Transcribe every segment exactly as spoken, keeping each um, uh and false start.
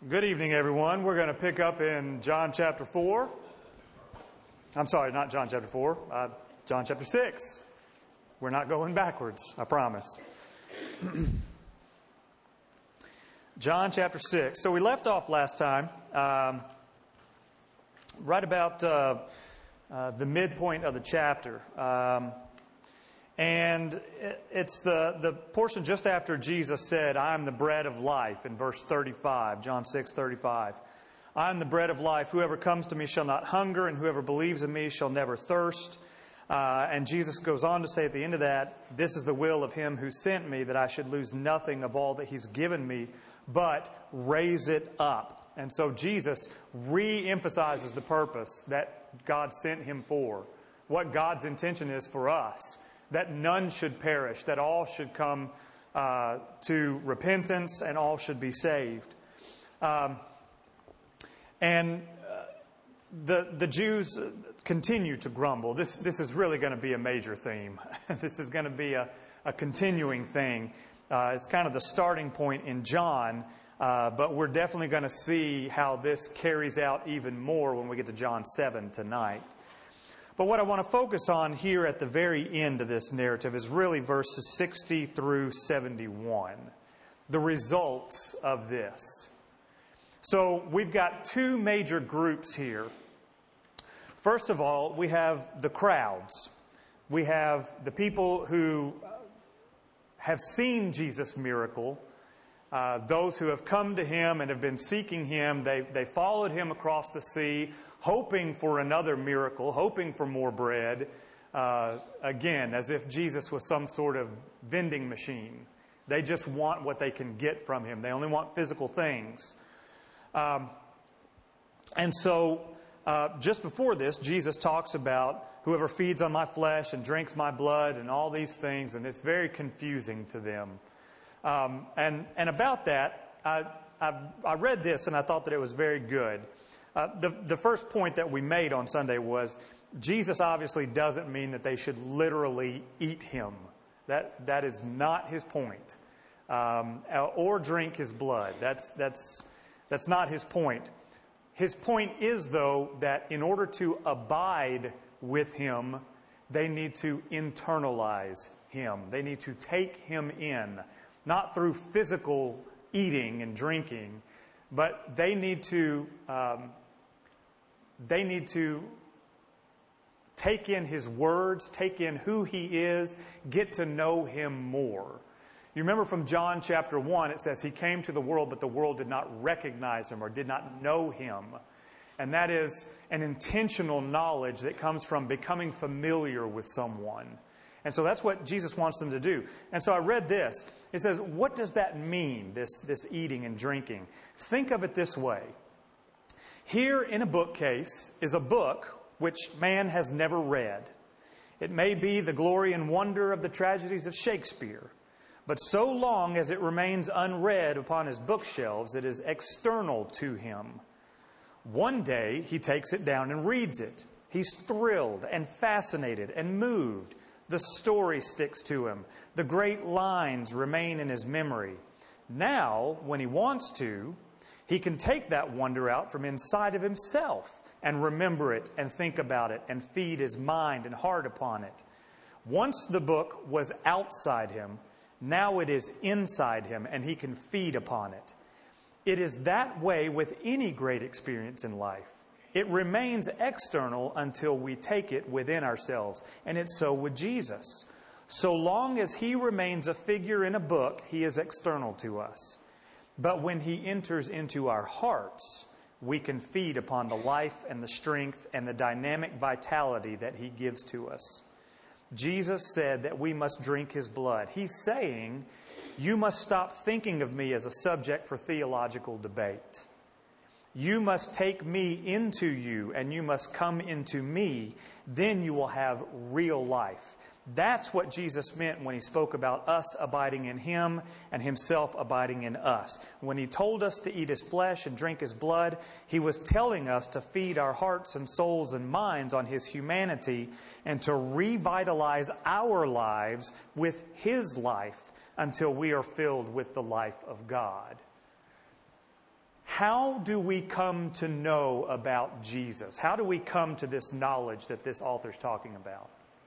Good evening, everyone. We're going to pick up in John chapter four. I'm sorry, not John chapter four, uh, John chapter six. We're not going backwards, I promise. John chapter six. So we left off last time, um, right about uh, uh, the midpoint of the chapter. Um, and it's the, the portion just after Jesus said, I am the bread of life, in verse thirty-five, John six thirty-five. I am the bread of life. Whoever comes to me shall not hunger, and whoever believes in me shall never thirst. Uh, and Jesus goes on to say at the end of that, this is the will of him who sent me, that I should lose nothing of all that he's given me, but raise it up. And so Jesus re-emphasizes the purpose that God sent him for, what God's intention is for us, that none should perish, that all should come uh, to repentance and all should be saved. Um, and uh, the the Jews continue to grumble. This this is really going to be a major theme. This is going to be a, a continuing thing. Uh, it's kind of the starting point in John, uh, but we're definitely going to see how this carries out even more when we get to John seven tonight. But what I want to focus on here at the very end of this narrative is really verses sixty through seventy-one. The results of this. So we've got two major groups here. First of all, we have the crowds. We have the people who have seen Jesus' miracle. Uh, those who have come to him and have been seeking him. They, they followed him across the sea, hoping for another miracle, hoping for more bread. Uh, again, as if Jesus was some sort of vending machine. They just want what they can get from him. They only want physical things. Um, and so, uh, just before this, Jesus talks about whoever feeds on my flesh and drinks my blood and all these things, and it's very confusing to them. Um, and, and about that, I, I, I read this and I thought that it was very good. Uh, the, the first point that we made on Sunday was Jesus obviously doesn't mean that they should literally eat him. That, that is not his point. Um, or drink his blood. That's, that's, that's not his point. His point is, though, that in order to abide with him, they need to internalize him. They need to take him in, not through physical eating and drinking, but they need to um, they need to take in his words, take in who he is, get to know him more. You remember from John chapter one, it says he came to the world, but the world did not recognize him or did not know him. And that is an intentional knowledge that comes from becoming familiar with someone. And so that's what Jesus wants them to do. And so I read this. It says, what does that mean, this, this eating and drinking? Think of it this way. Here in a bookcase is a book which man has never read. It may be the glory and wonder of the tragedies of Shakespeare. But so long as it remains unread upon his bookshelves, it is external to him. One day he takes it down and reads it. He's thrilled and fascinated and moved. The story sticks to him. The great lines remain in his memory. Now, when he wants to, he can take that wonder out from inside of himself and remember it and think about it and feed his mind and heart upon it. Once the book was outside him, now it is inside him and he can feed upon it. It is that way with any great experience in life. It remains external until we take it within ourselves. And it's so with Jesus. So long as he remains a figure in a book, he is external to us. But when he enters into our hearts, we can feed upon the life and the strength and the dynamic vitality that he gives to us. Jesus said that we must drink his blood. He's saying, you must stop thinking of me as a subject for theological debate. You must take me into you and you must come into me. Then you will have real life. That's what Jesus meant when he spoke about us abiding in him and himself abiding in us. When he told us to eat his flesh and drink his blood, he was telling us to feed our hearts and souls and minds on his humanity and to revitalize our lives with his life until we are filled with the life of God. how do we come to know about Jesus? How do we come to this knowledge that this author's talking about?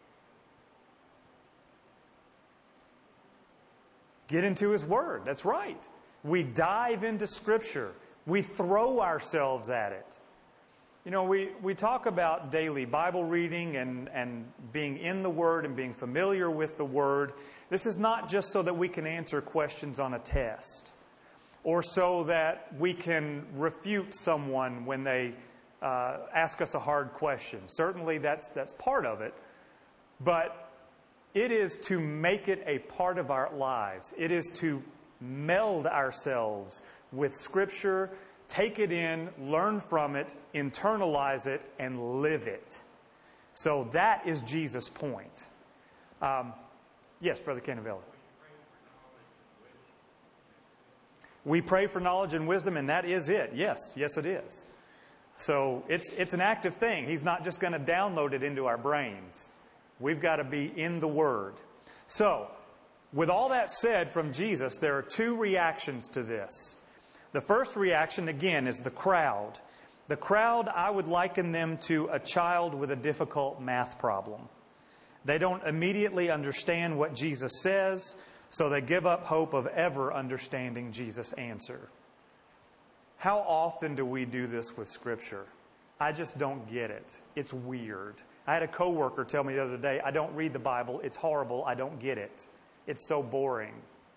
Get into His Word. That's right. We dive into Scripture. We throw ourselves at it. You know, we, we talk about daily Bible reading and, and being in the Word and being familiar with the Word. This is not just so that we can answer questions on a test or so that we can refute someone when they uh, ask us a hard question. Certainly that's, that's part of it. But it is to make it a part of our lives. It is to meld ourselves with Scripture, take it in, learn from it, internalize it, and live it. So that is Jesus' point. Um, yes, Brother Cannavella. We pray for knowledge and wisdom, and that is it. Yes, yes it is. So it's, it's an active thing. He's not just going to download it into our brains. We've got to be in the Word. So, with all that said from Jesus, there are two reactions to this. The first reaction, again, is the crowd. The crowd, I would liken them to a child with a difficult math problem. They don't immediately understand what Jesus says, so they give up hope of ever understanding Jesus' answer. How often do we do this with Scripture? I just don't get it. It's weird. I had a coworker tell me the other day, I don't read the Bible. It's horrible. I don't get it. It's so boring.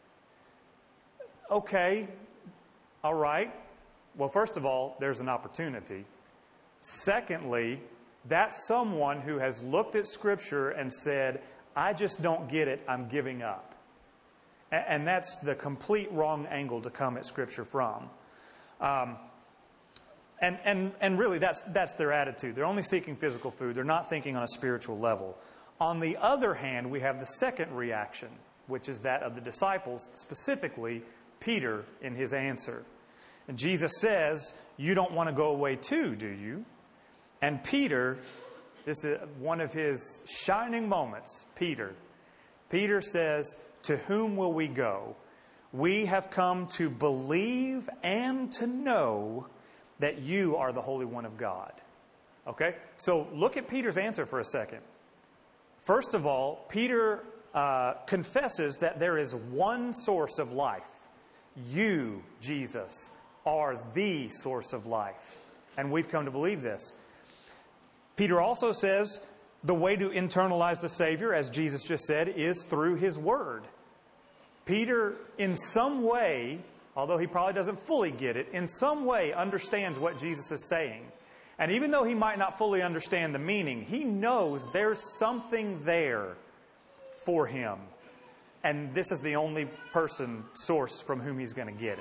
Okay. All right. Well, first of all, there's an opportunity. Secondly, that's someone who has looked at Scripture and said, I just don't get it. I'm giving up. And that's the complete wrong angle to come at Scripture from. Um, And, and, and really, that's, that's their attitude. They're only seeking physical food. They're not thinking on a spiritual level. On the other hand, we have the second reaction, which is that of the disciples, specifically Peter in his answer. And Jesus says, you don't want to go away too, do you? And Peter, this is one of his shining moments, Peter. Peter says, to whom will we go? We have come to believe and to know that you are the Holy One of God. Okay? So look at Peter's answer for a second. First of all, Peter uh, confesses that there is one source of life. You, Jesus, are the source of life. And we've come to believe this. Peter also says the way to internalize the Savior, as Jesus just said, is through His Word. Peter, in some way, although he probably doesn't fully get it, in some way understands what Jesus is saying. And even though he might not fully understand the meaning, he knows there's something there for him. And this is the only person, source from whom he's going to get it.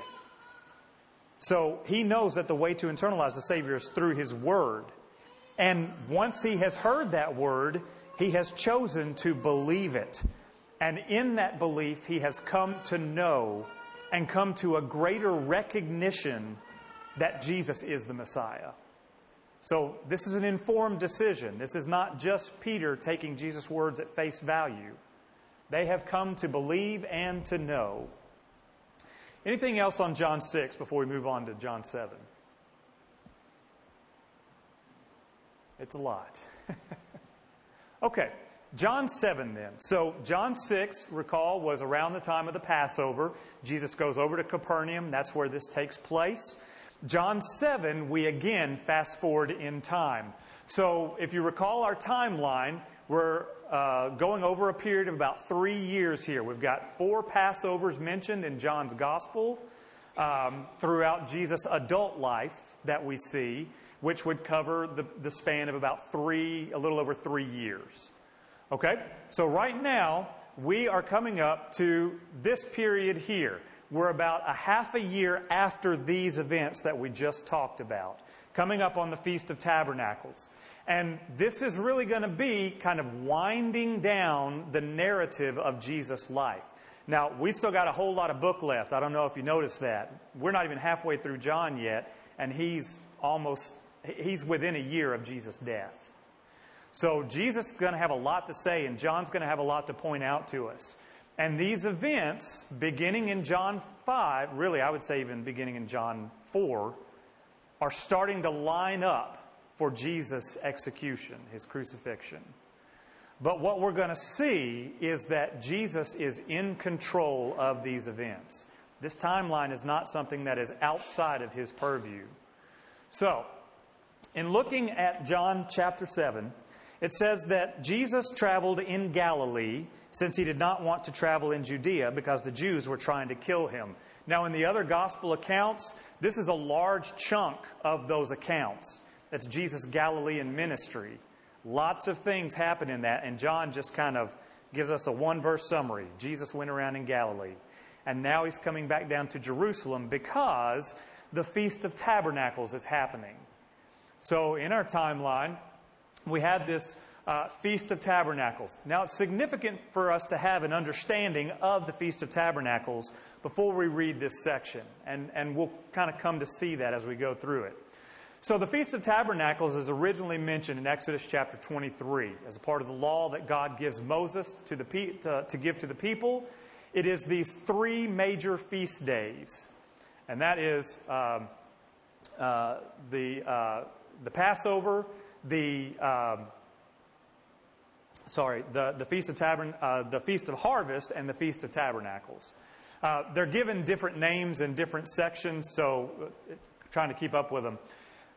So he knows that the way to internalize the Savior is through His Word. And once he has heard that Word, he has chosen to believe it. And in that belief, he has come to know and come to a greater recognition that Jesus is the Messiah. So this is an informed decision. This is not just Peter taking Jesus' words at face value. They have come to believe and to know. Anything else on John six before we move on to John seven? It's a lot. Okay, John seven then. So John six, recall, was around the time of the Passover. Jesus goes over to Capernaum. That's where this takes place. John seven, we again fast forward in time. So if you recall our timeline, we're uh, going over a period of about three years here. We've got four Passovers mentioned in John's Gospel um, throughout Jesus' adult life that we see, which would cover the, the span of about three, a little over three years. Okay? So right now, we are coming up to this period here. We're about a half a year after these events that we just talked about, coming up on the Feast of Tabernacles. And this is really going to be kind of winding down the narrative of Jesus' life. Now, we've still got a whole lot of book left. I don't know if you noticed that. We're not even halfway through John yet, and he's almost, he's within a year of Jesus' death. So Jesus is going to have a lot to say, and John's going to have a lot to point out to us. And these events, beginning in John five, really I would say even beginning in John four, are starting to line up for Jesus' execution, his crucifixion. But what we're going to see is that Jesus is in control of these events. This timeline is not something that is outside of his purview. So, in looking at John chapter seven, it says that Jesus traveled in Galilee since he did not want to travel in Judea because the Jews were trying to kill him. Now, in the other gospel accounts, this is a large chunk of those accounts. That's Jesus' Galilean ministry. Lots of things happen in that, and John just kind of gives us a one-verse summary. Jesus went around in Galilee, and now he's coming back down to Jerusalem because the Feast of Tabernacles is happening. So in our timeline, we had this uh, Feast of Tabernacles. Now, it's significant for us to have an understanding of the Feast of Tabernacles before we read this section, and, and we'll kind of come to see that as we go through it. So the Feast of Tabernacles is originally mentioned in Exodus chapter twenty-three as a part of the law that God gives Moses to, the pe- to, to give to the people. It is these three major feast days, and that is um, uh, the uh, the Passover, the um, sorry, the the Feast of Tabern- uh, the Feast of Harvest, and the Feast of Tabernacles. Uh, they're given different names in different sections, so uh, trying to keep up with them.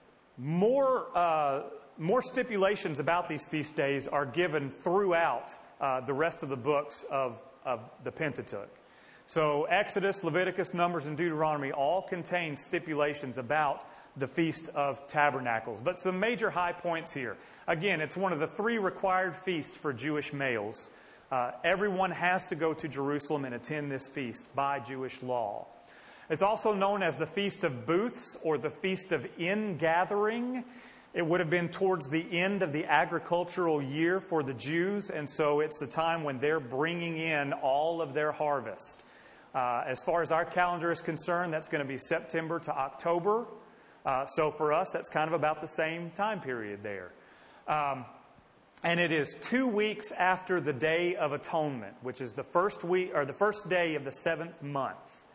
More, uh, more stipulations about these feast days are given throughout uh, the rest of the books of, of the Pentateuch. So Exodus, Leviticus, Numbers, and Deuteronomy all contain stipulations about the Feast of Tabernacles. But some major high points here. Again, it's one of the three required feasts for Jewish males. Uh, everyone has to go to Jerusalem and attend this feast by Jewish law. It's also known as the Feast of Booths or the Feast of Ingathering. It would have been towards the end of the agricultural year for the Jews, and so it's the time when they're bringing in all of their harvest. Uh, as far as our calendar is concerned, that's going to be September to October. Uh, so for us, that's kind of about the same time period there. Um, and it is two weeks after the Day of Atonement, which is the first week or the first day of the seventh month.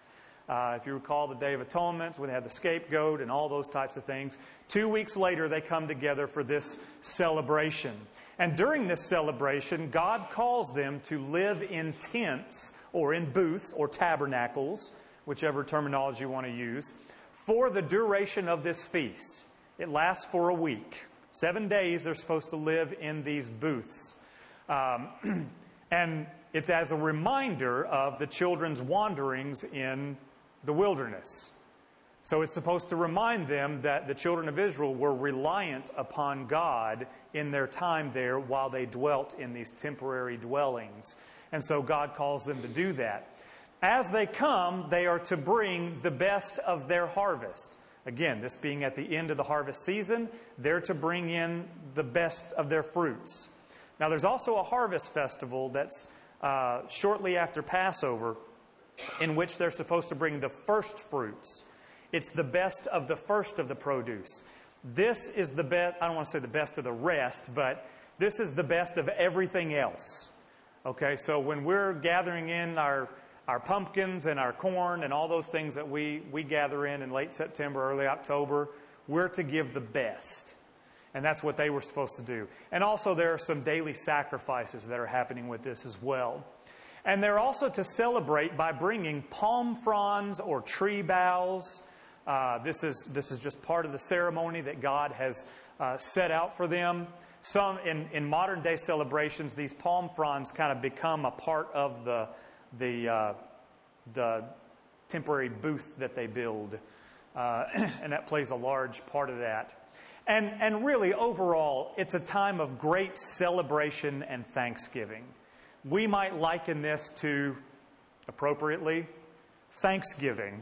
Uh, if you recall the Day of Atonement, when they had the scapegoat and all those types of things. Two weeks later, they come together for this celebration. And during this celebration, God calls them to live in tents or in booths or tabernacles, whichever terminology you want to use, for the duration of this feast. It lasts for a week. Seven days they're supposed to live in these booths. Um, and it's as a reminder of the children's wanderings in the wilderness. So it's supposed to remind them that the children of Israel were reliant upon God in their time there while they dwelt in these temporary dwellings. And so God calls them to do that. As they come, they are to bring the best of their harvest. Again, this being at the end of the harvest season, they're to bring in the best of their fruits. Now, there's also a harvest festival that's uh, shortly after Passover, in which they're supposed to bring the first fruits. It's the best of the first of the produce. This is the best, I don't want to say the best of the rest, but this is the best of everything else. Okay, so when we're gathering in our, our pumpkins and our corn and all those things that we, we gather in in late September, early October, we're to give the best. And that's what they were supposed to do. And also there are some daily sacrifices that are happening with this as well. And they're also to celebrate by bringing palm fronds or tree boughs. Uh, this is this is just part of the ceremony that God has uh, set out for them. Some in, in modern day celebrations, these palm fronds kind of become a part of the the uh, the temporary booth that they build, uh, and that plays a large part of that. And and really, overall, it's a time of great celebration and thanksgiving. We might liken this to, appropriately, Thanksgiving.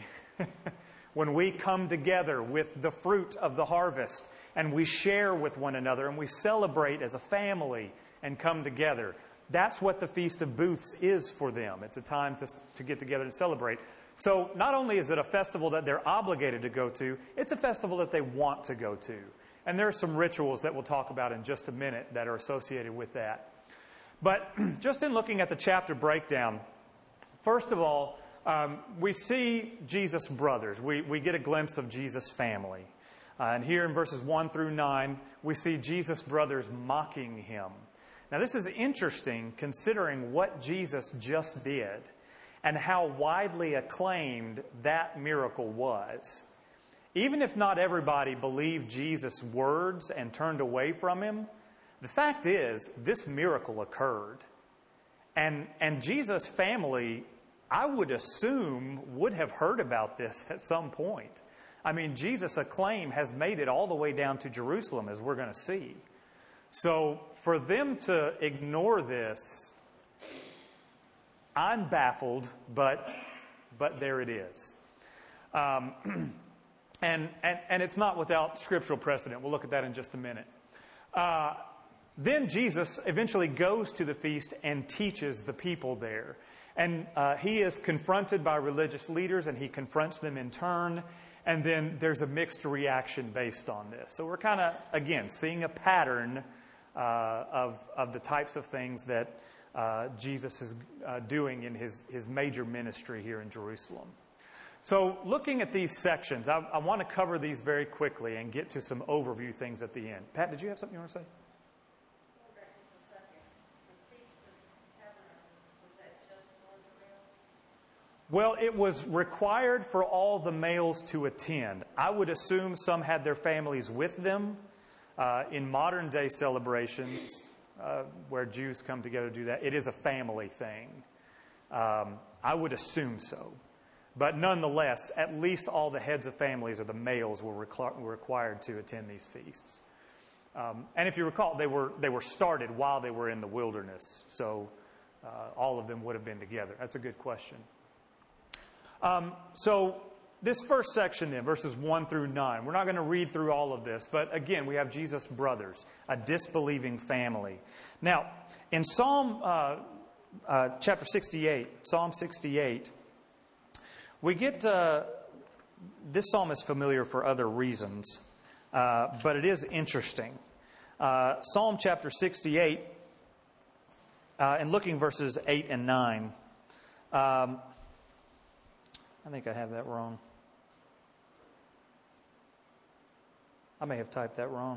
When we come together with the fruit of the harvest and we share with one another and we celebrate as a family and come together. That's what the Feast of Booths is for them. It's a time to, to get together and celebrate. So not only is it a festival that they're obligated to go to, it's a festival that they want to go to. And there are some rituals that we'll talk about in just a minute that are associated with that. But just in looking at the chapter breakdown, first of all, um, we see Jesus' brothers. We, we get a glimpse of Jesus' family. Uh, and here in verses one through nine, we see Jesus' brothers mocking him. Now, this is interesting considering what Jesus just did and how widely acclaimed that miracle was. Even if not everybody believed Jesus' words and turned away from him, the fact is, this miracle occurred. And, and Jesus' family, I would assume, would have heard about this at some point. I mean, Jesus' acclaim has made it all the way down to Jerusalem, as we're going to see. So for them to ignore this, I'm baffled, but but there it is. Um, and, and, and it's not without scriptural precedent. We'll look at that in just a minute. Uh, then Jesus eventually goes to the feast and teaches the people there. And uh, he is confronted by religious leaders, and he confronts them in turn. And then there's a mixed reaction based on this. So we're kind of, again, seeing a pattern uh, of, of the types of things that uh, Jesus is uh, doing in his, his major ministry here in Jerusalem. So looking at these sections, I, I want to cover these very quickly and get to some overview things at the end. Pat, did you have something you want to say? Well, it was required for all the males to attend. I would assume some had their families with them. Uh, in modern day celebrations, uh, where Jews come together to do that, it is a family thing. Um, I would assume so. But nonetheless, at least all the heads of families or the males were, requ- were required to attend these feasts. Um, and if you recall, they were, they were started while they were in the wilderness. So uh, all of them would have been together. That's a good question. Um, so this first section then, verses one through nine, we're not going to read through all of this, but again, we have Jesus' brothers, a disbelieving family. Now, in Psalm uh, uh, chapter sixty-eight, Psalm sixty-eight, we get, uh, this psalm is familiar for other reasons, uh, but it is interesting. Uh, Psalm chapter sixty-eight, uh, and looking verses eight and nine, um, I think I have that wrong. I may have typed that wrong.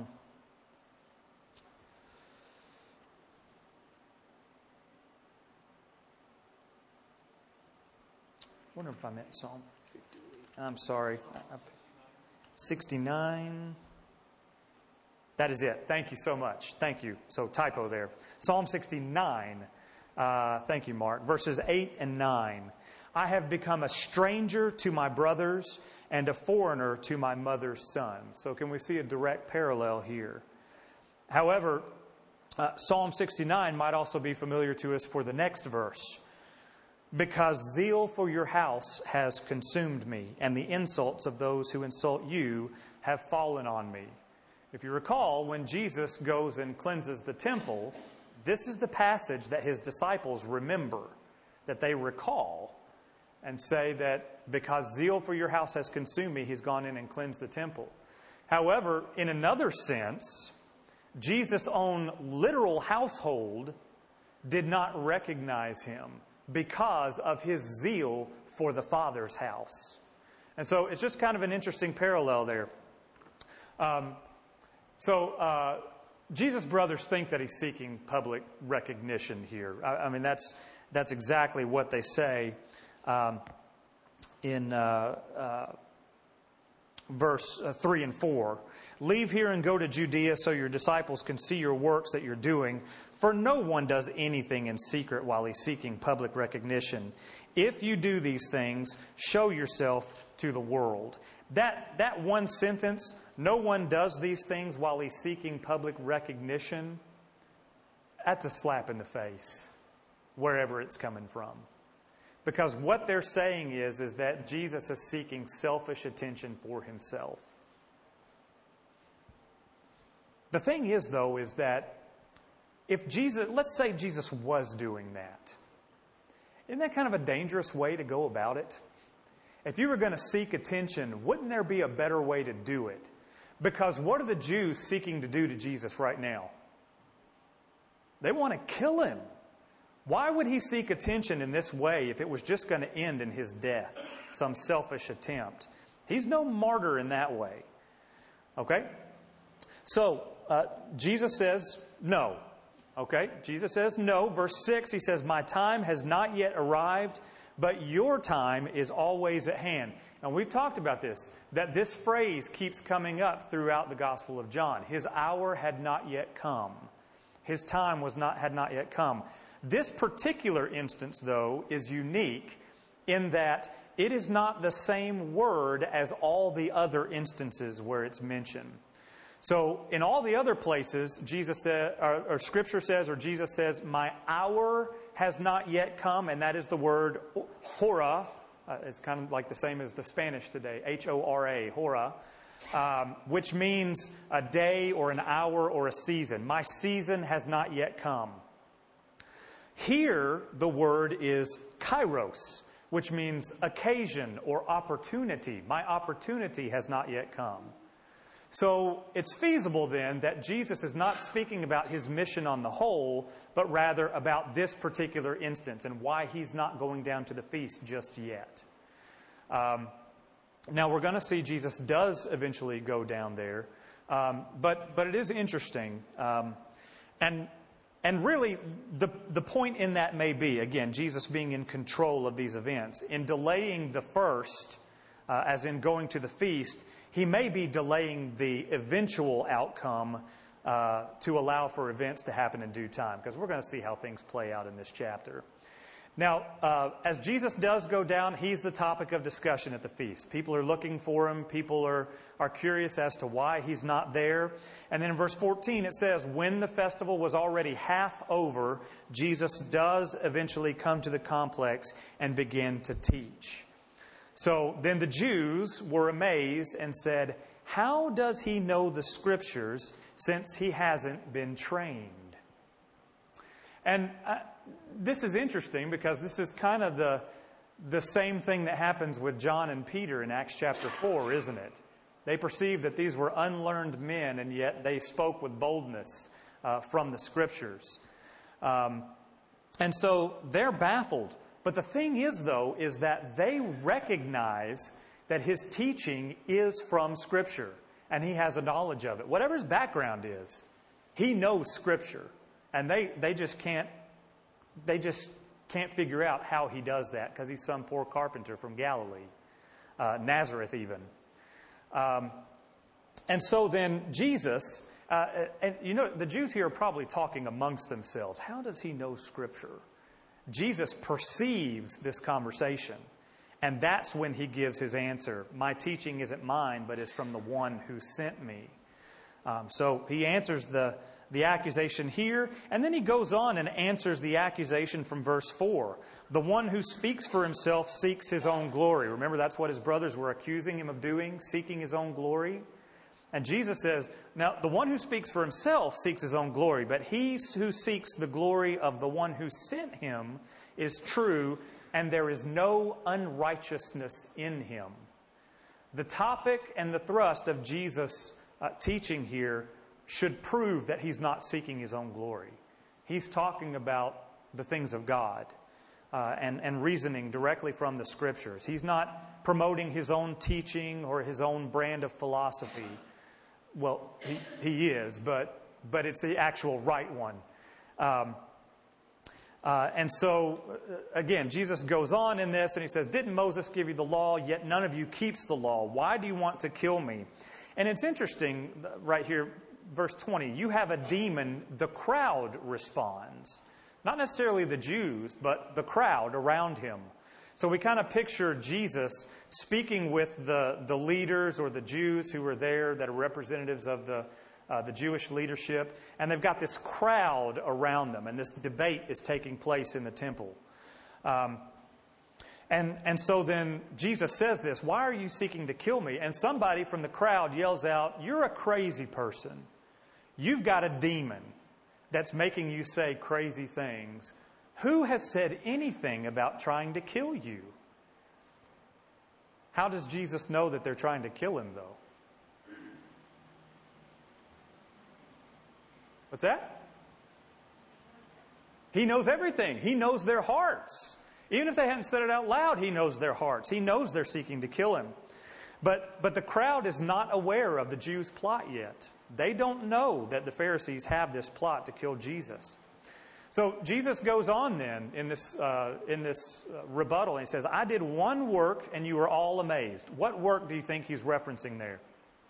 I wonder if I meant Psalm fifty-eight. I'm sorry. sixty-nine. That is it. Thank you so much. Thank you. So typo there. Psalm sixty-nine. Uh, thank you, Mark. Verses eight and nine. I have become a stranger to my brothers and a foreigner to my mother's son. So can we see a direct parallel here? However, uh, Psalm sixty-nine might also be familiar to us for the next verse. Because zeal for your house has consumed me, and the insults of those who insult you have fallen on me. If you recall, when Jesus goes and cleanses the temple, this is the passage that his disciples remember, that they recall, and say that because zeal for your house has consumed me, he's gone in and cleansed the temple. However, in another sense, Jesus' own literal household did not recognize him because of his zeal for the Father's house. And so it's just kind of an interesting parallel there. Um, so uh, Jesus' brothers think that he's seeking public recognition here. I, I mean, that's that's exactly what they say. Um, in uh, uh, verse uh, three and four. Leave here and go to Judea so your disciples can see your works that you're doing. For no one does anything in secret while he's seeking public recognition. If you do these things, show yourself to the world. That, that one sentence, no one does these things while he's seeking public recognition, that's a slap in the face, wherever it's coming from. Because what they're saying is, is that Jesus is seeking selfish attention for himself. The thing is, though, is that if Jesus, let's say Jesus was doing that, isn't that kind of a dangerous way to go about it? If you were going to seek attention, wouldn't there be a better way to do it? Because what are the Jews seeking to do to Jesus right now? They want to kill him. Why would he seek attention in this way if it was just going to end in his death, some selfish attempt? He's no martyr in that way. Okay? So, uh, Jesus says no. Okay? Jesus says no. Verse six, he says, my time has not yet arrived, but your time is always at hand. And we've talked about this, that this phrase keeps coming up throughout the Gospel of John. His hour had not yet come. His time was not had not yet come. This particular instance, though, is unique in that it is not the same word as all the other instances where it's mentioned. So in all the other places, Jesus said, or, or Scripture says, or Jesus says, my hour has not yet come, and that is the word hora. Uh, it's kind of like the same as the Spanish today, H O R A, hora, um, which means a day or an hour or a season. My season has not yet come. Here, the word is kairos, which means occasion or opportunity. My opportunity has not yet come. So it's feasible then that Jesus is not speaking about his mission on the whole, but rather about this particular instance and why he's not going down to the feast just yet. Um, now we're going to see Jesus does eventually go down there, um, but but it is interesting, um, and and really the the point in that may be, again, Jesus being in control of these events in delaying the first, uh, as in going to the feast. He may be delaying the eventual outcome uh, to allow for events to happen in due time, because we're going to see how things play out in this chapter. Now, uh, as Jesus does go down, he's the topic of discussion at the feast. People are looking for him. People are, are curious as to why he's not there. And then in verse fourteen, it says, when the festival was already half over, Jesus does eventually come to the complex and begin to teach. So then the Jews were amazed and said, how does he know the Scriptures since he hasn't been trained? And uh, this is interesting because this is kind of the, the same thing that happens with John and Peter in Acts chapter four, isn't it? They perceived that these were unlearned men, and yet they spoke with boldness uh, from the Scriptures. Um, and so they're baffled. But the thing is, though, is that they recognize that his teaching is from Scripture, and he has a knowledge of it. Whatever his background is, he knows Scripture, and they, they just can't they just can't figure out how he does that because he's some poor carpenter from Galilee, uh, Nazareth even. Um, and so then Jesus, uh, and you know, the Jews here are probably talking amongst themselves. How does he know Scripture? Jesus perceives this conversation, and that's when he gives his answer. My teaching isn't mine, but is from the one who sent me. Um, so he answers the, the accusation here, and then he goes on and answers the accusation from verse four. The one who speaks for himself seeks his own glory. Remember, that's what his brothers were accusing him of doing, seeking his own glory. And Jesus says, now, the one who speaks for himself seeks his own glory, but he who seeks the glory of the one who sent him is true, and there is no unrighteousness in him. The topic and the thrust of Jesus' uh, teaching here should prove that he's not seeking his own glory. He's talking about the things of God uh, and, and reasoning directly from the Scriptures. He's not promoting his own teaching or his own brand of philosophy. Well, he, he is, but but it's the actual right one. Um, uh, and so, uh, again, Jesus goes on in this and he says, didn't Moses give you the law, yet none of you keeps the law? Why do you want to kill me? And it's interesting right here, verse twenty, you have a demon, the crowd responds. Not necessarily the Jews, but the crowd around him. So we kind of picture Jesus speaking with the, the leaders or the Jews who were there that are representatives of the, uh, the Jewish leadership. And they've got this crowd around them. And this debate is taking place in the temple. Um, and, and so then Jesus says this, why are you seeking to kill me? And somebody from the crowd yells out, you're a crazy person. You've got a demon that's making you say crazy things. Who has said anything about trying to kill you? How does Jesus know that they're trying to kill him, though? What's that? He knows everything. He knows their hearts. Even if they hadn't said it out loud, He knows their hearts. He knows they're seeking to kill Him. But, but the crowd is not aware of the Jews' plot yet. They don't know that the Pharisees have this plot to kill Jesus. So Jesus goes on then in this, uh, in this uh, rebuttal, and He says, I did one work and you were all amazed. What work do you think He's referencing there?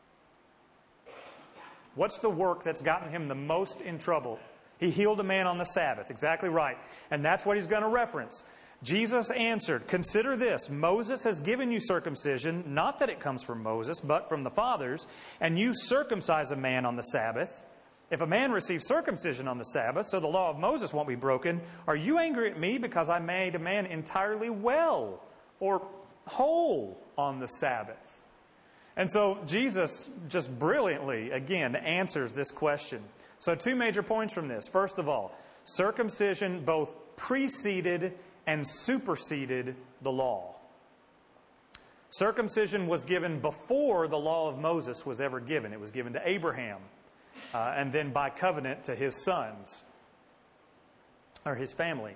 What's the work that's gotten Him the most in trouble? He healed a man on the Sabbath. Exactly right. And that's what He's going to reference. Jesus answered, consider this, Moses has given you circumcision, not that it comes from Moses, but from the fathers, and you circumcise a man on the Sabbath. If a man receives circumcision on the Sabbath, so the law of Moses won't be broken, are you angry at me because I made a man entirely well or whole on the Sabbath? And so Jesus just brilliantly, again, answers this question. So two major points from this. First of all, circumcision both preceded and superseded the law. Circumcision was given before the law of Moses was ever given. It was given to Abraham, uh, and then by covenant to his sons, or his family.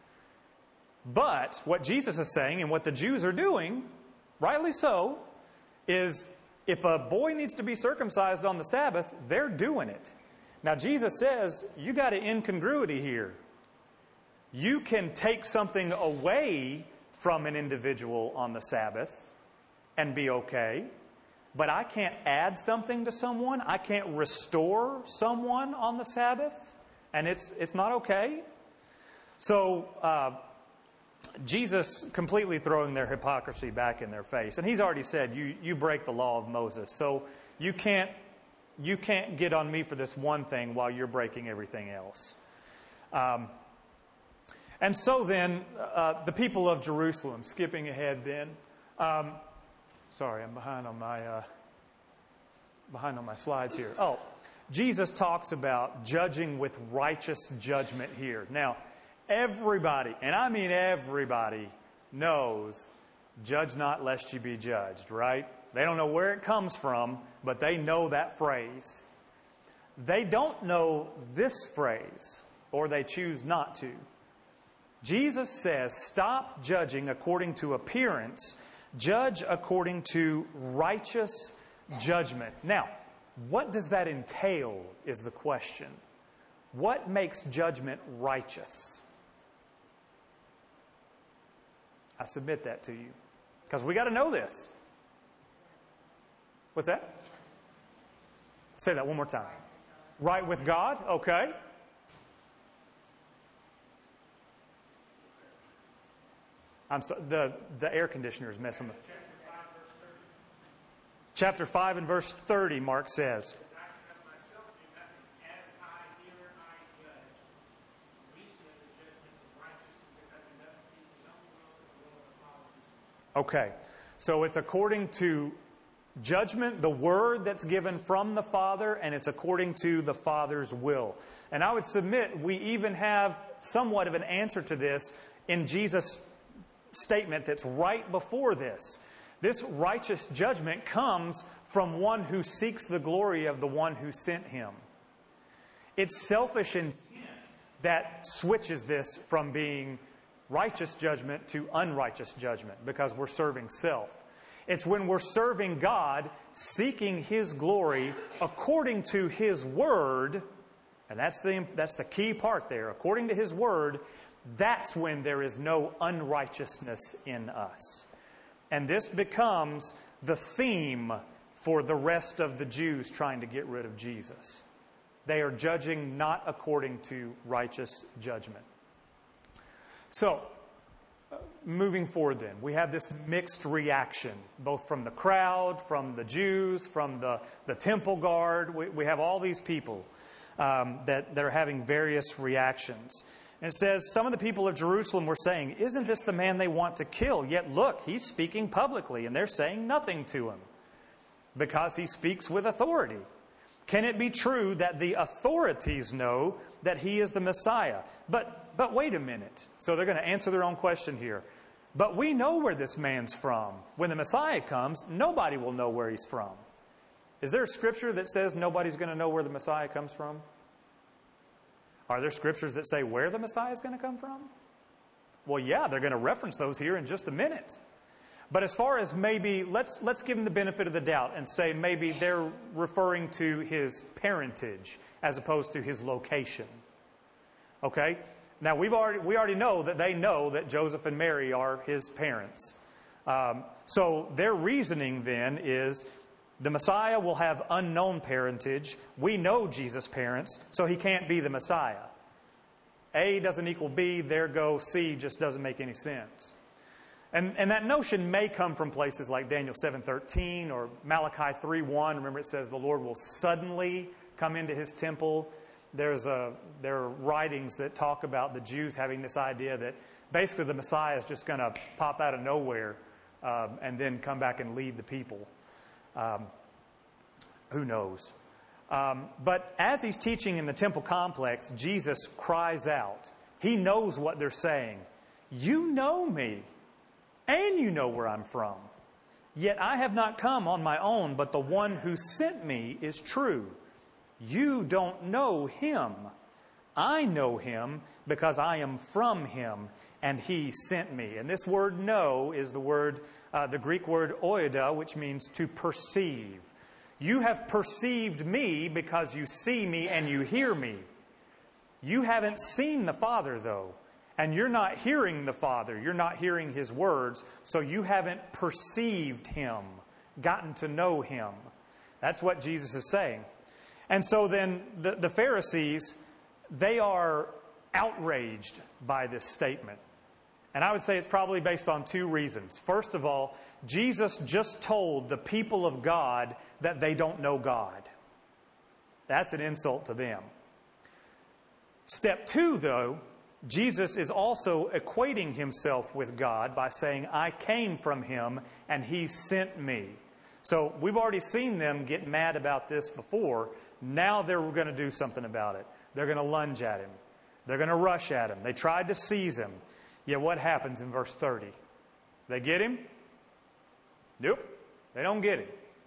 But what Jesus is saying, and what the Jews are doing, rightly so, is if a boy needs to be circumcised on the Sabbath, they're doing it. Now Jesus says, you got an incongruity here. You can take something away from an individual on the Sabbath and be okay, but I can't add something to someone. I can't restore someone on the Sabbath, and it's it's not okay. So uh, Jesus completely throwing their hypocrisy back in their face, and He's already said, you you break the law of Moses, so you can't you can't get on me for this one thing while you're breaking everything else. Um, And so then, uh, the people of Jerusalem, skipping ahead then, um, sorry, I'm behind on my uh, behind on my slides here. Oh, Jesus talks about judging with righteous judgment here. Now, everybody, and I mean everybody, knows, judge not lest you be judged, right? They don't know where it comes from, but they know that phrase. They don't know this phrase, or they choose not to. Jesus says, stop judging according to appearance, judge according to righteous judgment. Now, what does that entail is the question. What makes judgment righteous? I submit that to you, because we got to know this. What's that? Say that one more time. Right with God? Okay. I'm sorry, the, the air conditioner is messing with me. Chapter five and verse thirty, Mark says. Okay, so it's according to judgment, the word that's given from the Father, and it's according to the Father's will. And I would submit we even have somewhat of an answer to this in Jesus' statement that's right before this. This righteous judgment comes from one who seeks the glory of the one who sent Him. It's selfish intent that switches this from being righteous judgment to unrighteous judgment, because we're serving self. It's when we're serving God, seeking His glory according to His Word, and that's the, that's the key part there, according to His Word. That's when there is no unrighteousness in us. And this becomes the theme for the rest of the Jews trying to get rid of Jesus. They are judging not according to righteous judgment. So, uh, moving forward then, we have this mixed reaction, both from the crowd, from the Jews, from the, the temple guard. We, we have all these people um, that, that are having various reactions. And it says, some of the people of Jerusalem were saying, isn't this the man they want to kill? Yet look, he's speaking publicly, and they're saying nothing to him, because he speaks with authority. Can it be true that the authorities know that he is the Messiah? But, but wait a minute. So they're going to answer their own question here. But we know where this man's from. When the Messiah comes, nobody will know where he's from. Is there a scripture that says nobody's going to know where the Messiah comes from? Are there scriptures that say where the Messiah is going to come from? Well, yeah, they're going to reference those here in just a minute. But as far as maybe, let's let's give them the benefit of the doubt and say maybe they're referring to his parentage as opposed to his location. Okay? Now, we've already we already know that they know that Joseph and Mary are his parents. Um, so their reasoning then is the Messiah will have unknown parentage. We know Jesus' parents, so he can't be the Messiah. A doesn't equal B, there go C just doesn't make any sense. And, and that notion may come from places like Daniel seven thirteen or Malachi three one. Remember, it says the Lord will suddenly come into his temple. There's a, there are writings that talk about the Jews having this idea that basically the Messiah is just going to pop out of nowhere um, and then come back and lead the people. Um, who knows? Um, but as he's teaching in the temple complex, Jesus cries out. He knows what they're saying. You know me, and you know where I'm from. Yet I have not come on my own, but the one who sent me is true. You don't know him. I know him because I am from him, and he sent me. And this word know is the word, uh, the Greek word oida, which means to perceive. You have perceived me because you see me and you hear me. You haven't seen the Father, though. And you're not hearing the Father. You're not hearing his words. So you haven't perceived him, gotten to know him. That's what Jesus is saying. And so then the, the Pharisees, they are outraged by this statement. And I would say it's probably based on two reasons. First of all, Jesus just told the people of God that they don't know God. That's an insult to them. Step two, though, Jesus is also equating himself with God by saying, I came from him and he sent me. So we've already seen them get mad about this before. Now they're going to do something about it. They're going to lunge at him. They're going to rush at him. They tried to seize him. Yet what happens in verse thirty? They get him? Nope. They don't get him.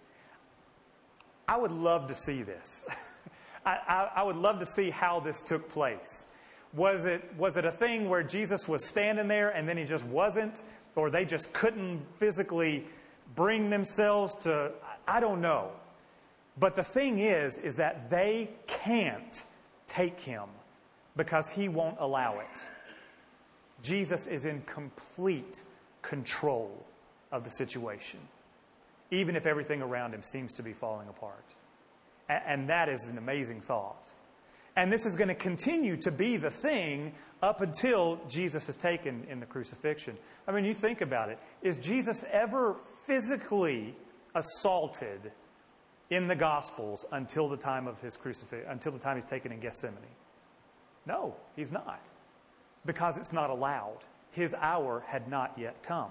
I would love to see this. I, I, I would love to see how this took place. Was it, was it a thing where Jesus was standing there and then he just wasn't? Or they just couldn't physically bring themselves to... I don't know. But the thing is, is that they can't take him because he won't allow it. Jesus is in complete control of the situation, even if everything around him seems to be falling apart. And that is an amazing thought. And this is going to continue to be the thing up until Jesus is taken in the crucifixion. I mean, you think about it. Is Jesus ever physically assaulted in the Gospels until the time of his crucifixion, until the time he's taken in Gethsemane? No, he's not. Because it's not allowed. His hour had not yet come.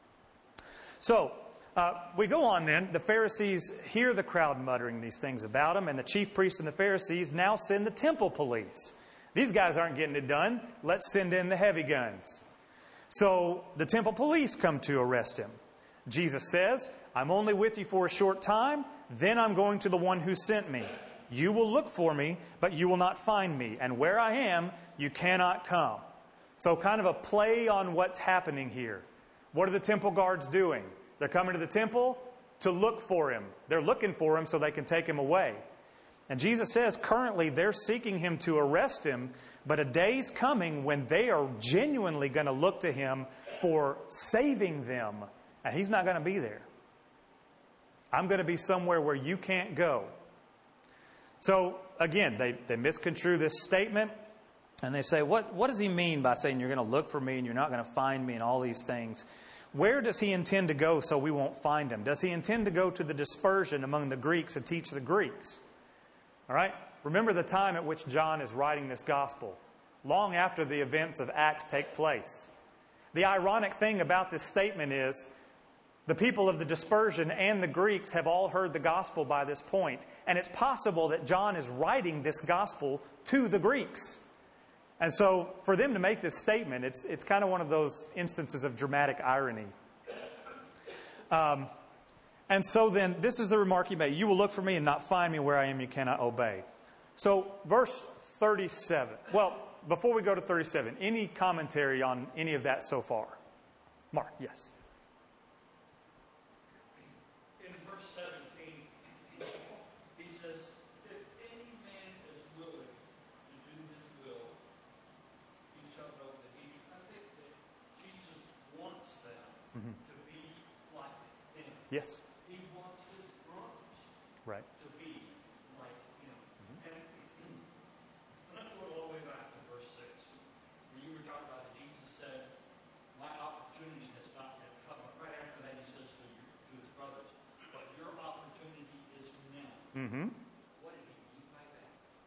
So, uh, we go on then. The Pharisees hear the crowd muttering these things about him, and the chief priests and the Pharisees now send the temple police. These guys aren't getting it done. Let's send in the heavy guns. So, the temple police come to arrest him. Jesus says, I'm only with you for a short time, then I'm going to the one who sent me. You will look for me, but you will not find me. And where I am, you cannot come. So kind of a play on what's happening here. What are the temple guards doing? They're coming to the temple to look for him. They're looking for him so they can take him away. And Jesus says currently they're seeking him to arrest him, but a day's coming when they are genuinely going to look to him for saving them. And he's not going to be there. I'm going to be somewhere where you can't go. So again, they, they misconstrue this statement. And they say, what, what does he mean by saying you're going to look for me and you're not going to find me and all these things? Where does he intend to go so we won't find him? Does he intend to go to the dispersion among the Greeks and teach the Greeks? All right? Remember the time at which John is writing this gospel, long after the events of Acts take place. The ironic thing about this statement is the people of the dispersion and the Greeks have all heard the gospel by this point. And it's possible that John is writing this gospel to the Greeks. And so for them to make this statement, it's, it's kind of one of those instances of dramatic irony. Um, and so then, this is the remark he made. You will look for me and not find me where I am, you cannot obey. So verse thirty-seven. Well, before we go to thirty-seven, any commentary on any of that so far? Mark, yes. In verse seventeen, he says, if any man is willing to do his will, he shall know that he, I think that Jesus wants them Mm-hmm. to be like him. Yes. He wants his brothers Right. to be like him. Mm-hmm. And I'm going to go all the way back to verse six, where you were talking about it. Jesus said, my opportunity has not yet come. Right after that, he says to, to his brothers, but your opportunity is now. Mm-hmm. What did he mean by that?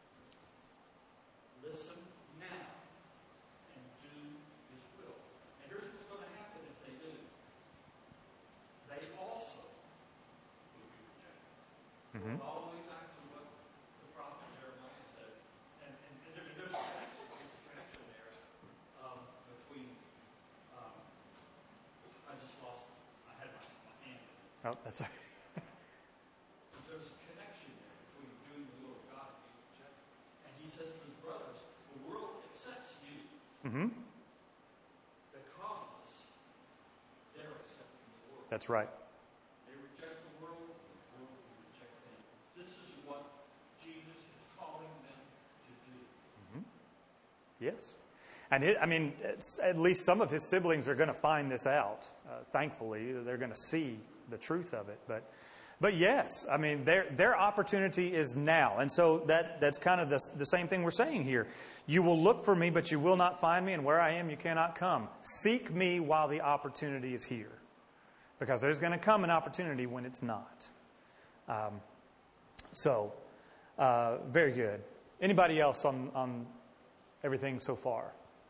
Listen now and do his will. And here's what's going to happen if they do. They also will be rejected. Mm-hmm. All the way back to what the prophet Jeremiah said. And, and, and there, there's a connection, there's a connection there um, between, um, I just lost, I had my, my hand. Oh, that's all right. But there's a connection there between doing the will of God and being rejected. And he says to his brothers, the world accepts you Mm-hmm. because they're accepting the world. That's right. They reject the world, the world will reject them. This is what Jesus is calling them to do. Yes. And it, I mean, it's, at least some of his siblings are going to find this out. Uh, thankfully, they're going to see the truth of it. But, but yes, I mean, their their opportunity is now, and so that that's kind of the the same thing we're saying here. You will look for me, but you will not find me, and where I am, you cannot come. Seek me while the opportunity is here, because there's going to come an opportunity when it's not. Um, so, uh, very good. Anybody else on on everything so far?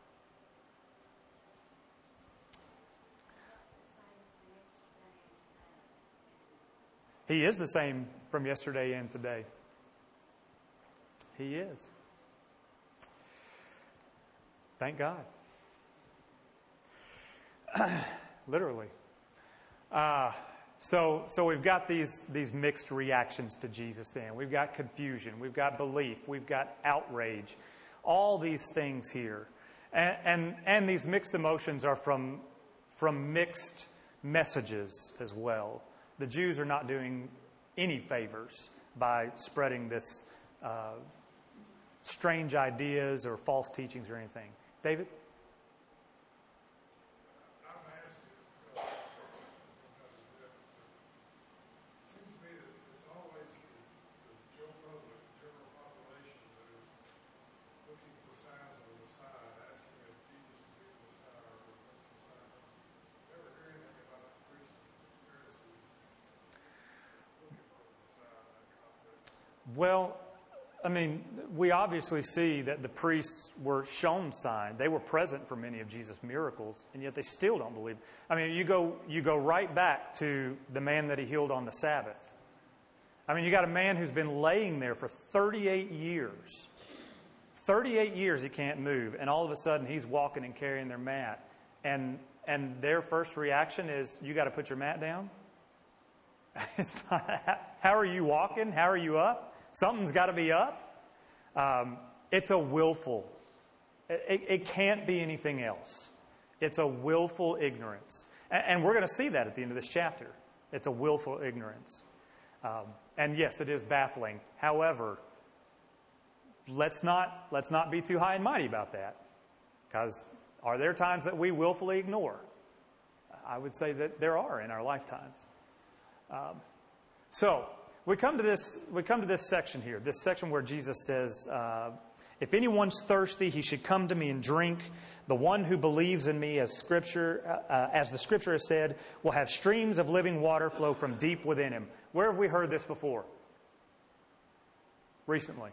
He is the same from yesterday and today. He is. Thank God. Literally. Uh, so so we've got these, these mixed reactions to Jesus then. We've got confusion. We've got belief. We've got outrage. All these things here. And, and, and these mixed emotions are from, from mixed messages as well. The Jews are not doing any favors by spreading this uh, strange ideas or false teachings or anything. David? I'm asking because, because it seems to me that it's always the, the Joe public, the general population that is looking for signs of the Messiah, asking if Jesus to be the Messiah or the Messiah. Never hear anything about the priests and the Pharisees looking for the Messiah in that context. Well, I mean, we obviously see that the priests were shown signs. They were present for many of Jesus' miracles, and yet they still don't believe. I mean, you go you go right back to the man that he healed on the Sabbath. I mean, you got a man who's been laying there for thirty-eight years. thirty-eight years he can't move, and all of a sudden he's walking and carrying their mat. And and their first reaction is, you got to put your mat down? It's not, how are you walking? How are you up? Something's got to be up. Um, it's a willful. It, it can't be anything else. It's a willful ignorance. And, and we're going to see that at the end of this chapter. It's a willful ignorance. Um, and yes, it is baffling. However, let's not, let's not be too high and mighty about that. Because are there times that we willfully ignore? I would say that there are in our lifetimes. Um, so, we come to this. We come to this section here. This section where Jesus says, uh, "If anyone's thirsty, he should come to me and drink. The one who believes in me, as Scripture, uh, as the Scripture has said, will have streams of living water flow from deep within him." Where have we heard this before? Recently.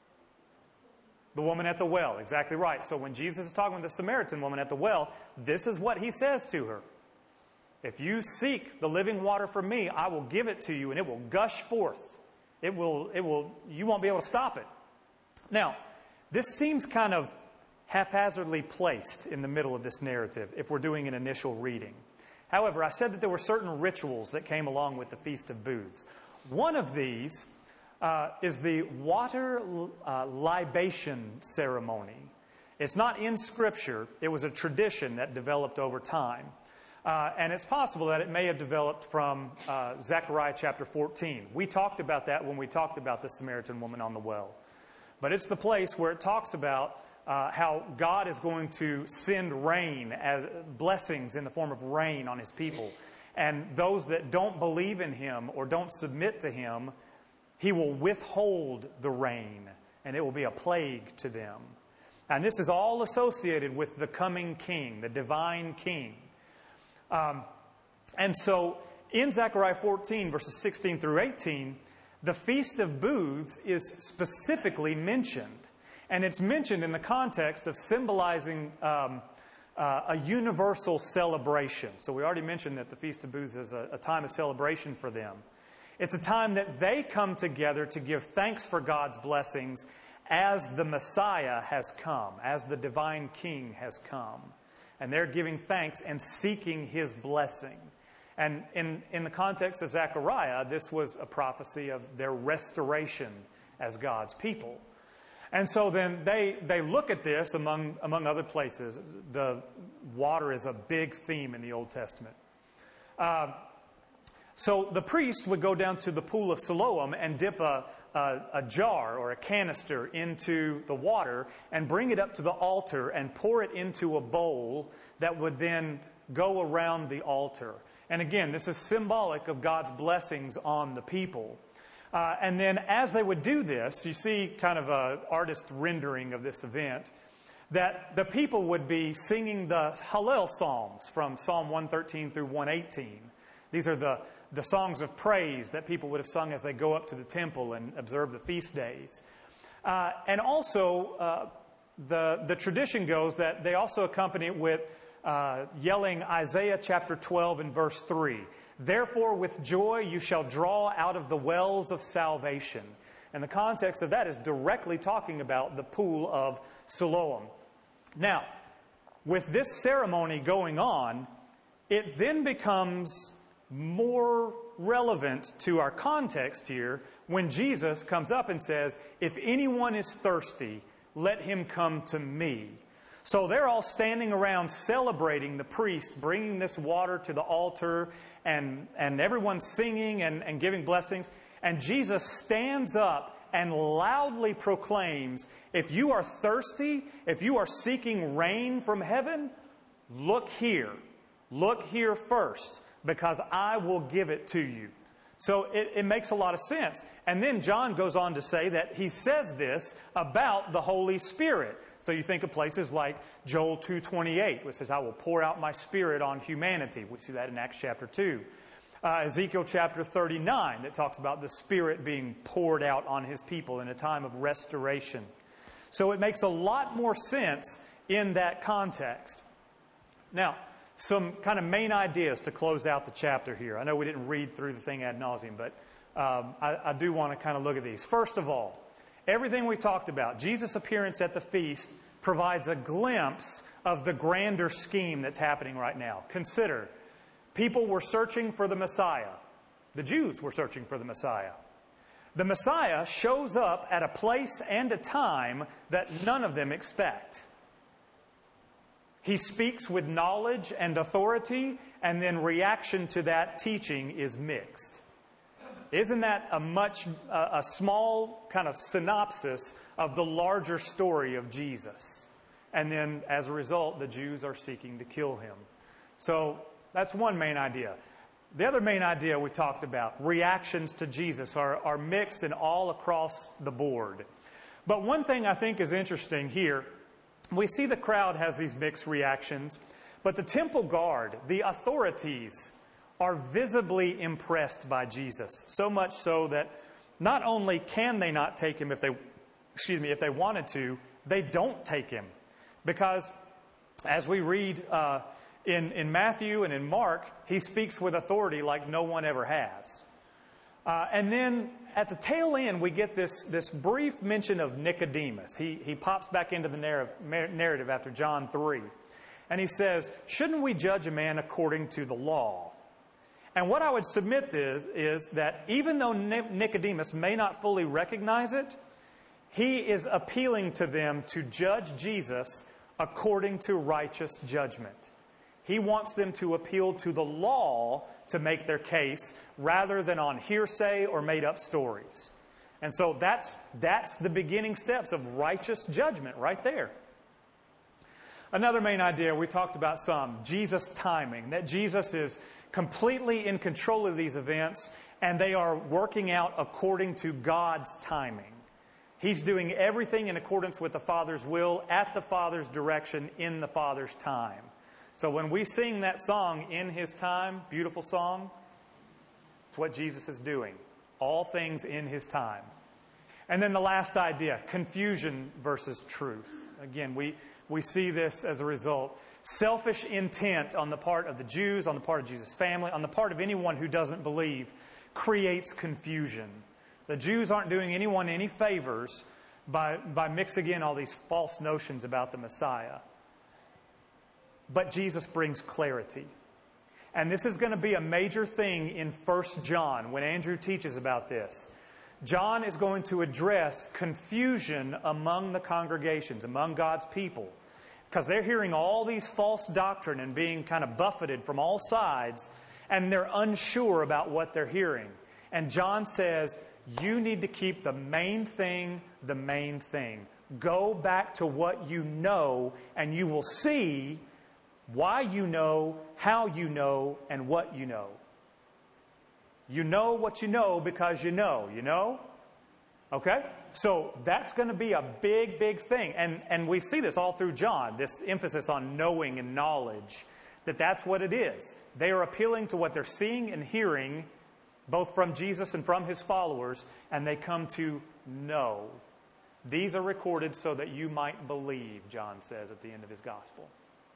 The woman at the well. Exactly right. So when Jesus is talking with the Samaritan woman at the well, this is what he says to her. If you seek the living water from me, I will give it to you, and it will gush forth. It will, it will, you won't be able to stop it. Now, this seems kind of haphazardly placed in the middle of this narrative if we're doing an initial reading. However, I said that there were certain rituals that came along with the Feast of Booths. One of these uh, is the water uh, libation ceremony. It's not in Scripture. It was a tradition that developed over time. Uh, and it's possible that it may have developed from uh, Zechariah chapter fourteen. We talked about that when we talked about the Samaritan woman on the well. But it's the place where it talks about uh, how God is going to send rain, as blessings in the form of rain on His people. And those that don't believe in Him or don't submit to Him, He will withhold the rain, and it will be a plague to them. And this is all associated with the coming King, the divine King. Um, and so in Zechariah fourteen, verses sixteen through eighteen, the Feast of Booths is specifically mentioned. And it's mentioned in the context of symbolizing um, uh, a universal celebration. So we already mentioned that the Feast of Booths is a, a time of celebration for them. It's a time that they come together to give thanks for God's blessings as the Messiah has come, as the divine King has come. And they're giving thanks and seeking His blessing. And in, in the context of Zechariah, this was a prophecy of their restoration as God's people. And so then they, they look at this among, among other places. The water is a big theme in the Old Testament. Uh, so the priest would go down to the pool of Siloam and dip a, a, a jar or a canister into the water and bring it up to the altar and pour it into a bowl that would then go around the altar. And again, this is symbolic of God's blessings on the people. Uh, and then as they would do this, you see kind of an artist rendering of this event, that the people would be singing the Hallel Psalms from Psalm one thirteen through one eighteen. These are the, the songs of praise that people would have sung as they go up to the temple and observe the feast days. Uh, and also, uh, the, the tradition goes that they also accompany it with uh, yelling Isaiah chapter twelve and verse three. Therefore, with joy you shall draw out of the wells of salvation. And the context of that is directly talking about the pool of Siloam. Now, with this ceremony going on, it then becomes more relevant to our context here when Jesus comes up and says, if anyone is thirsty, let him come to me. So they're all standing around celebrating the priest, bringing this water to the altar, and, and everyone's singing and, and giving blessings. And Jesus stands up and loudly proclaims, if you are thirsty, if you are seeking rain from heaven, look here. Look here first, because I will give it to you. So it, it makes a lot of sense. And then John goes on to say that he says this about the Holy Spirit. So you think of places like Joel two twenty-eight, which says, I will pour out my Spirit on humanity. We see that in Acts chapter two. Uh, Ezekiel chapter thirty-nine, that talks about the Spirit being poured out on His people in a time of restoration. So it makes a lot more sense in that context. Now, some kind of main ideas to close out the chapter here. I know we didn't read through the thing ad nauseum, but um, I, I do want to kind of look at these. First of all, everything we talked about, Jesus' appearance at the feast provides a glimpse of the grander scheme that's happening right now. Consider, people were searching for the Messiah. The Jews were searching for the Messiah. The Messiah shows up at a place and a time that none of them expect. He speaks with knowledge and authority, and then reaction to that teaching is mixed. Isn't that a much, uh, a small kind of synopsis of the larger story of Jesus? And then, as a result, the Jews are seeking to kill Him. So that's one main idea. The other main idea we talked about, reactions to Jesus, are, are mixed and all across the board. But one thing I think is interesting here, we see the crowd has these mixed reactions, but the temple guard, the authorities, are visibly impressed by Jesus. So much so that not only can they not take Him if they, excuse me, if they wanted to, they don't take Him. Because as we read uh, in, in Matthew and in Mark, He speaks with authority like no one ever has. Uh, and then at the tail end, we get this, this brief mention of Nicodemus. He, he pops back into the narrative, narrative after John three. And he says, shouldn't we judge a man according to the law? And what I would submit is, is that even though Nicodemus may not fully recognize it, he is appealing to them to judge Jesus according to righteous judgment. He wants them to appeal to the law to make their case rather than on hearsay or made-up stories. And so that's, that's the beginning steps of righteous judgment right there. Another main idea, we talked about some, Jesus' timing, that Jesus is completely in control of these events and they are working out according to God's timing. He's doing everything in accordance with the Father's will, at the Father's direction, in the Father's time. So when we sing that song, In His Time, beautiful song, it's what Jesus is doing. All things in His time. And then the last idea, confusion versus truth. Again, we, we see this as a result. Selfish intent on the part of the Jews, on the part of Jesus' family, on the part of anyone who doesn't believe, creates confusion. The Jews aren't doing anyone any favors by, by mixing in all these false notions about the Messiah. But Jesus brings clarity. And this is going to be a major thing in First John when Andrew teaches about this. John is going to address confusion among the congregations, among God's people. Because they're hearing all these false doctrine and being kind of buffeted from all sides, and they're unsure about what they're hearing. And John says, you need to keep the main thing the main thing. Go back to what you know, and you will see why you know, how you know, and what you know. You know what you know because you know, you know? Okay? So that's going to be a big, big thing. And, and we see this all through John, this emphasis on knowing and knowledge, that that's what it is. They are appealing to what they're seeing and hearing, both from Jesus and from His followers, and they come to know. These are recorded so that you might believe, John says at the end of his gospel.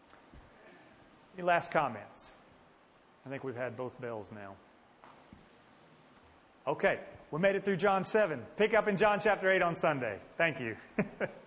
Any last comments? I think we've had both bells now. Okay, we made it through John seven. Pick up in John chapter eight on Sunday. Thank you.